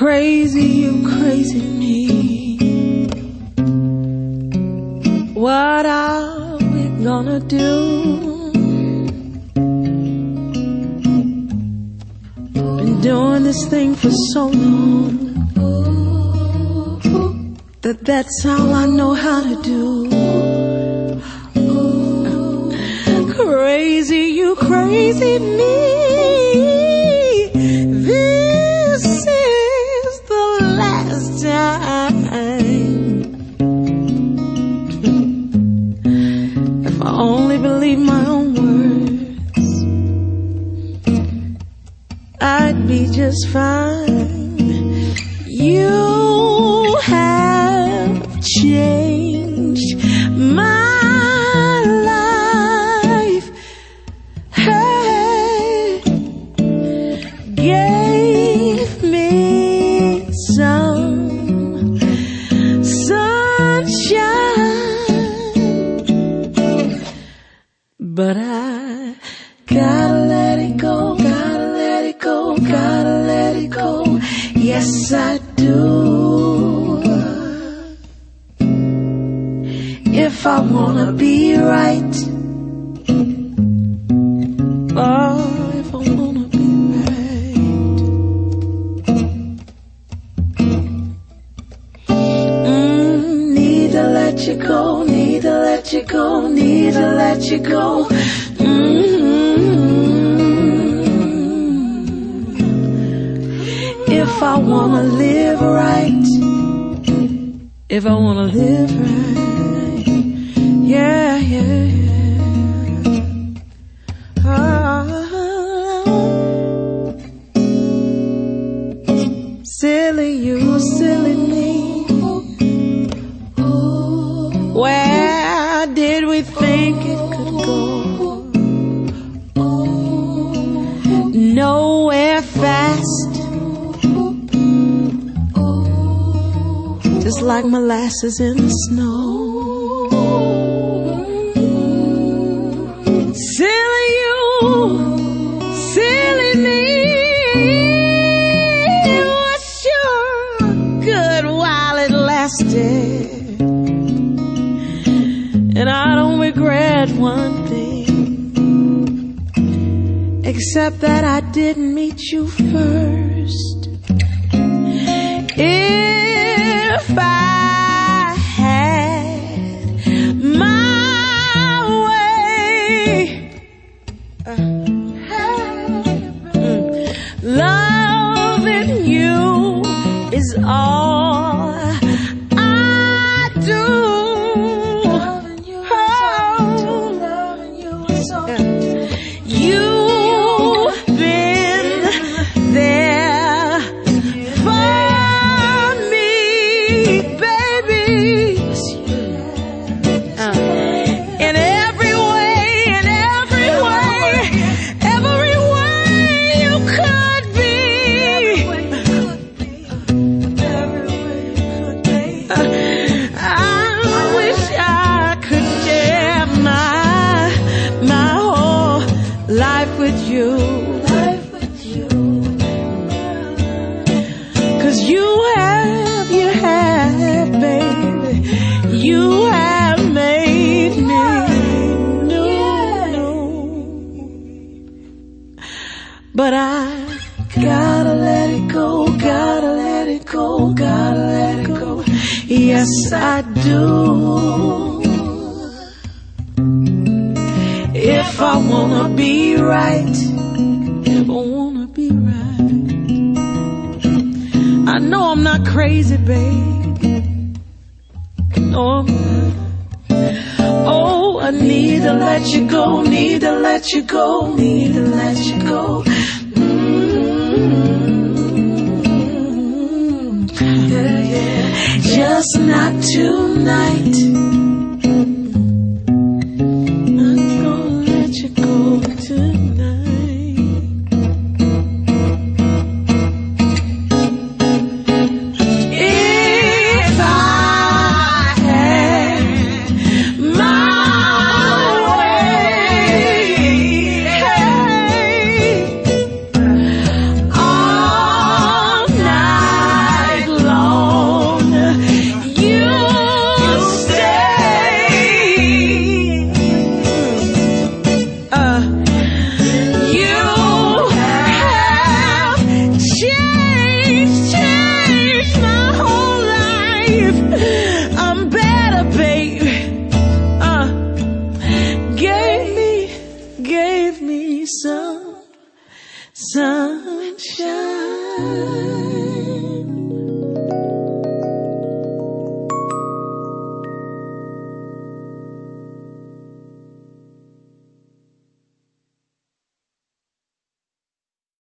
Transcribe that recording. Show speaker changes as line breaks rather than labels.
crazy, you crazy me. What are we gonna do? Been doing this thing for so long that's all I know how to do. Crazy, you crazy me. This is the last time. If I only believe my own words, I'd be just fine. You have changed my life. Hey, gave me some sunshine, but I gotta let it go, gotta let it go, gotta let it go. Yes, I do. If I wanna be right, oh, if I wanna be right, need to let you go, need to let you go, need to let you go. If I wanna live right, if I wanna live right, yeah, yeah, yeah. Silly you, silly me. Where did we think it could go? Nowhere fast, just like molasses in the snow. Silly you, silly me. Was sure good while it lasted, and I don't regret one thing, except that I didn't meet you first. If I had my way, loving you is all I do. Loving you is all I do. Loving you is all I do. You've been there for me, baby. In every way, in every way, every way you could be. I wish I could share my whole life with you. Cause you have, baby, you have made me new. But I gotta let it go, gotta let it go, gotta let it go. Yes, I do. If I wanna be right, if I wanna be right, I know I'm not crazy, babe. No, I'm not. Oh, I need to let you go, need to let you go, need to let